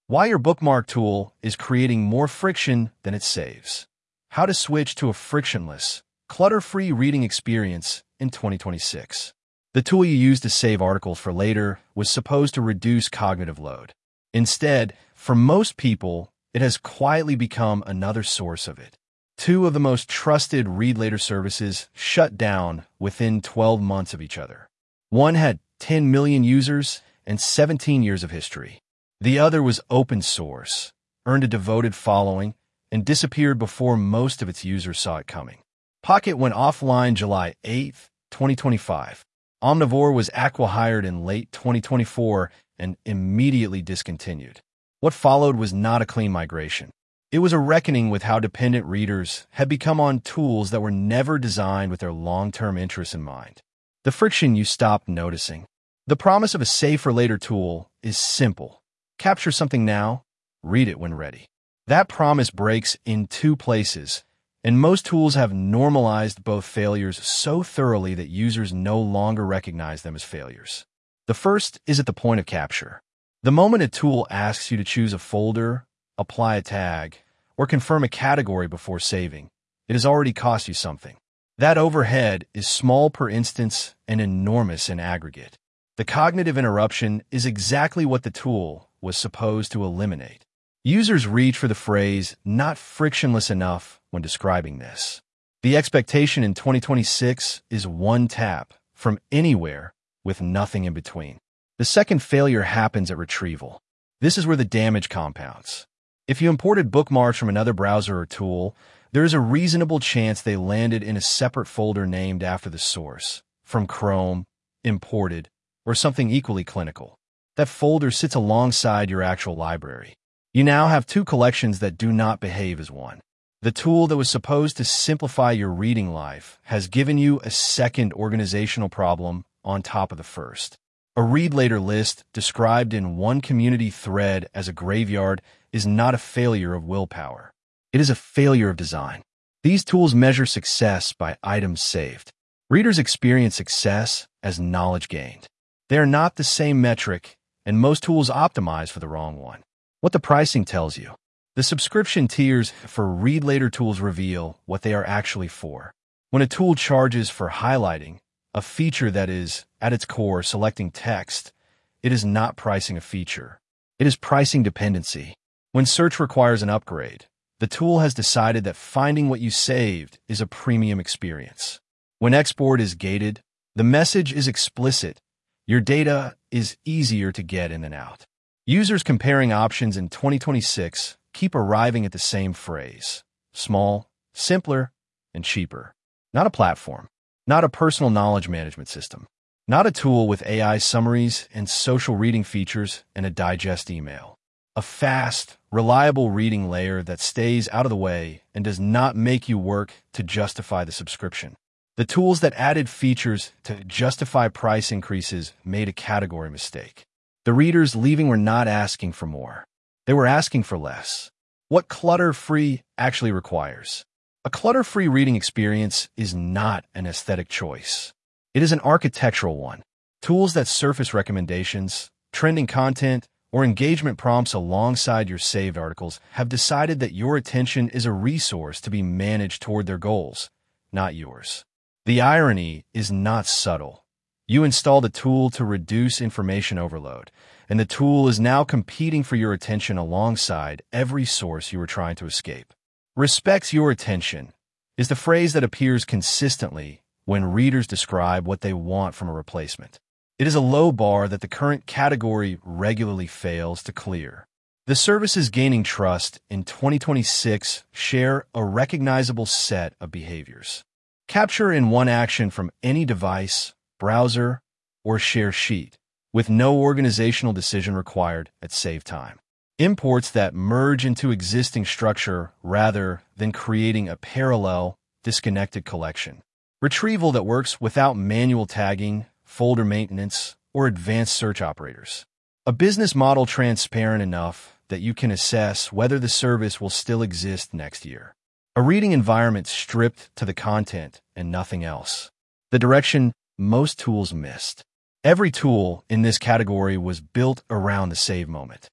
Why your bookmark tool is creating more friction than it saves. How to switch to a frictionless, clutter-free reading experience in 2026. The tool you use to save articles for later was supposed to reduce cognitive load. Instead, for most people, it has quietly become another source of it. Two of the most trusted read later services shut down within 12 months of each other. One had 10 million users and 17 years of history. The other was open source, earned a devoted following, and disappeared before most of its users saw it coming. Pocket went offline July 8, 2025. Omnivore was acqui-hired in late 2024 and immediately discontinued. What followed was not a clean migration. It was a reckoning with how dependent readers had become on tools that were never designed with their long-term interests in mind. The friction you stopped noticing. The promise of a save-for-later tool is simple. Capture something now, read it when ready. That promise breaks in two places, and most tools have normalized both failures so thoroughly that users no longer recognize them as failures. The first is at the point of capture. The moment a tool asks you to choose a folder, apply a tag, or confirm a category before saving, it has already cost you something. That overhead is small per instance and enormous in aggregate. The cognitive interruption is exactly what the tool was supposed to eliminate. Users reach for the phrase, "not frictionless enough," when describing this. The expectation in 2026 is one tap, from anywhere, with nothing in between. The second failure happens at retrieval. This is where the damage compounds. If you imported bookmarks from another browser or tool, there is a reasonable chance they landed in a separate folder named after the source, from Chrome, imported, or something equally clinical. That folder sits alongside your actual library. You now have two collections that do not behave as one. The tool that was supposed to simplify your reading life has given you a second organizational problem on top of the first. A read later list described in one community thread as a graveyard is not a failure of willpower. It is a failure of design. These tools measure success by items saved. Readers experience success as knowledge gained. They are not the same metric, and most tools optimize for the wrong one. What the pricing tells you. The subscription tiers for read later tools reveal what they are actually for. When a tool charges for highlighting, a feature that is, at its core, selecting text, it is not pricing a feature. It is pricing dependency. When search requires an upgrade, the tool has decided that finding what you saved is a premium experience. When export is gated, the message is explicit. Your data is easier to get in and out. Users comparing options in 2026 keep arriving at the same phrase: small, simpler, and cheaper. Not a platform. Not a personal knowledge management system. Not a tool with AI summaries and social reading features and a digest email. A fast, reliable reading layer that stays out of the way and does not make you work to justify the subscription. The tools that added features to justify price increases made a category mistake. The readers leaving were not asking for more. They were asking for less. What clutter-free actually requires. A clutter-free reading experience is not an aesthetic choice. It is an architectural one. Tools that surface recommendations, trending content, or engagement prompts alongside your saved articles have decided that your attention is a resource to be managed toward their goals, not yours. The irony is not subtle. You installed a tool to reduce information overload, and the tool is now competing for your attention alongside every source you were trying to escape. Respects your attention is the phrase that appears consistently when readers describe what they want from a replacement. It is a low bar that the current category regularly fails to clear. The services gaining trust in 2026 share a recognizable set of behaviors. Capture in one action from any device, browser, or share sheet, with no organizational decision required at save time. Imports that merge into existing structure rather than creating a parallel, disconnected collection. Retrieval that works without manual tagging, folder maintenance, or advanced search operators. A business model transparent enough that you can assess whether the service will still exist next year. A reading environment stripped to the content and nothing else. The direction most tools missed. Every tool in this category was built around the save moment.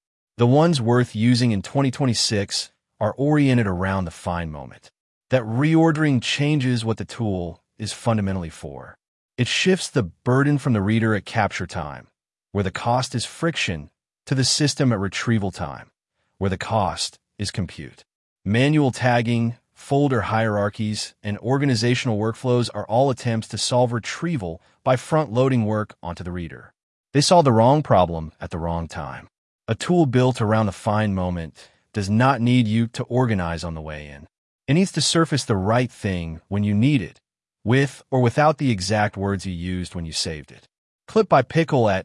The ones worth using in 2026 are oriented around the find moment. That reordering changes what the tool is fundamentally for. It shifts the burden from the reader at capture time, where the cost is friction, to the system at retrieval time, where the cost is compute. Manual tagging, folder hierarchies, and organizational workflows are all attempts to solve retrieval by front-loading work onto the reader. They solve the wrong problem at the wrong time. A tool built around the find moment does not need you to organize on the way in. It needs to surface the right thing when you need it, with or without the exact words you used when you saved it. Clip by Pickle at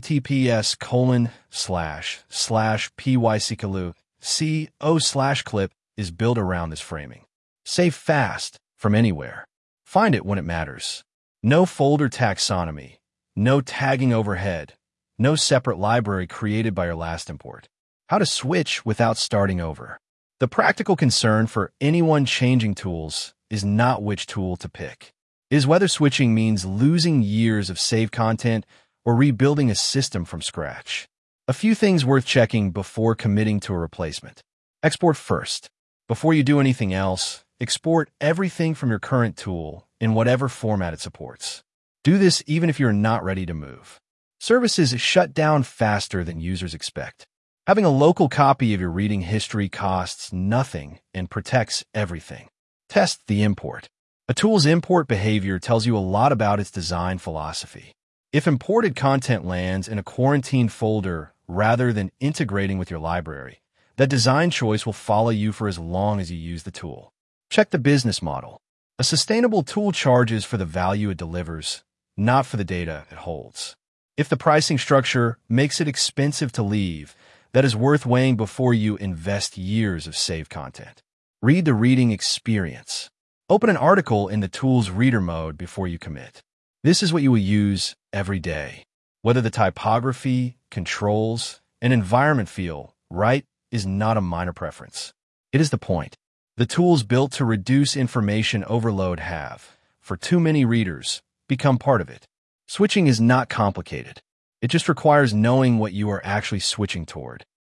https://pyckalu.co/clip is built around this framing. Save fast from anywhere. Find it when it matters. No folder taxonomy. No tagging overhead. No separate library created by your last import. How to switch without starting over. The practical concern for anyone changing tools is not which tool to pick. It is whether switching means losing years of saved content or rebuilding a system from scratch. A few things worth checking before committing to a replacement. Export first. Before you do anything else, export everything from your current tool in whatever format it supports. Do this even if you're not ready to move. Services shut down faster than users expect. Having a local copy of your reading history costs nothing and protects everything. Test the import. A tool's import behavior tells you a lot about its design philosophy. If imported content lands in a quarantined folder rather than integrating with your library, that design choice will follow you for as long as you use the tool. Check the business model. A sustainable tool charges for the value it delivers, not for the data it holds. If the pricing structure makes it expensive to leave, that is worth weighing before you invest years of saved content. Read the reading experience. Open an article in the tool's reader mode before you commit. This is what you will use every day. Whether the typography, controls, and environment feel right is not a minor preference. It is the point. The tools built to reduce information overload have, for too many readers, become part of it. Switching is not complicated. It just requires knowing what you are actually switching toward.